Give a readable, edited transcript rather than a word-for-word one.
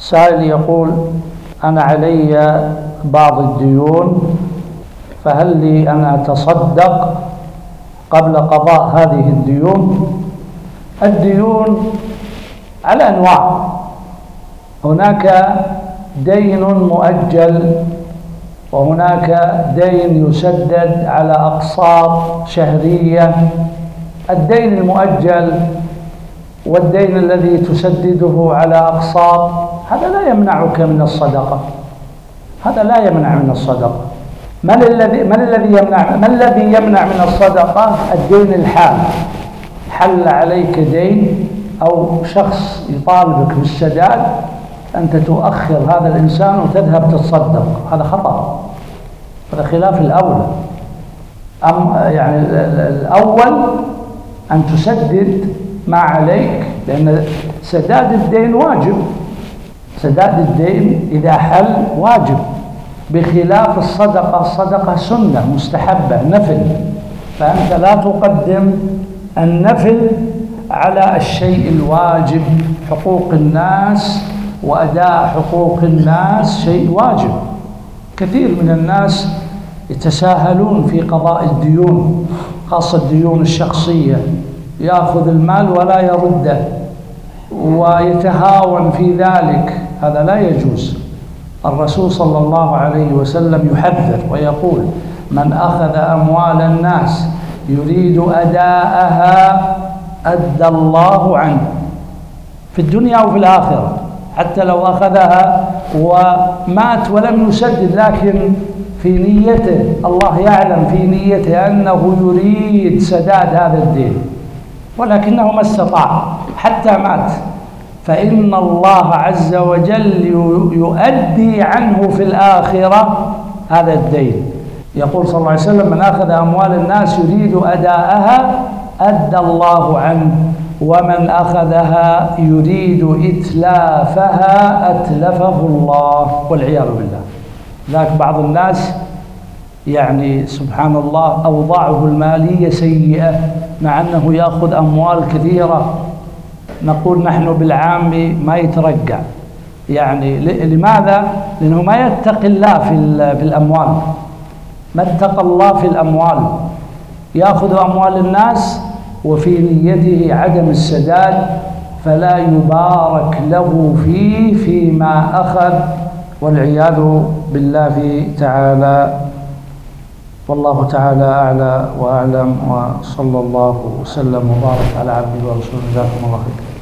سائل يقول: أنا علي بعض الديون، فهل لي أن أتصدق قبل قضاء هذه الديون؟ الديون على أنواع، هناك دين مؤجل، وهناك دين يسدد على أقساط شهرية. الدين المؤجل والدين الذي تسدده على أقساط هذا لا يمنعك من الصدقة، هذا لا يمنع من الصدقة. ما الذي يمنع من الصدقة؟ الدين الحال، حل عليك دين أو شخص يطالبك بالسداد، أنت تؤخر هذا الإنسان وتذهب تتصدق، هذا خطأ، هذا خلاف الأولى. يعني الأول أن تسدد ما عليك، لأن سداد الدين واجب، سداد الدين إذا حل واجب، بخلاف الصدقة. الصدقة سنة مستحبة، نفل، فأنت لا تقدم النفل على الشيء الواجب. حقوق الناس وأداء حقوق الناس شيء واجب. كثير من الناس يتساهلون في قضاء الديون، خاصة الديون الشخصية، يأخذ المال ولا يرده ويتهاون في ذلك، هذا لا يجوز. الرسول صلى الله عليه وسلم يحذر ويقول: من أخذ أموال الناس يريد أداءها أدى الله عنه في الدنيا وفي الآخرة. حتى لو أخذها ومات ولم يسدد، لكن في نيته، الله يعلم في نيته أنه يريد سداد هذا الدين، ولكنه ما استطاع حتى مات، فإن الله عز وجل يؤدي عنه في الآخرة هذا الدين. يقول صلى الله عليه وسلم: من أخذ أموال الناس يريد أداءها أدى الله عنه، ومن أخذها يريد إتلافها أتلفه الله، والعياذ بالله. ذاك بعض الناس يعني سبحان الله أوضاعه المالية سيئة، مع أنه يأخذ أموال كثيرة. نقول نحن بالعام ما يترقع، يعني لماذا؟ لأنه ما يتقي الله في الأموال، ما اتقى الله في الأموال، يأخذ أموال الناس وفي نيته عدم السداد، فلا يبارك له فيما أخذ، والعياذ بالله تعالى. والله تعالى أعلى وأعلم، وصلى الله وسلم وبارك على عبده ورسوله. جزاكم الله خيرا.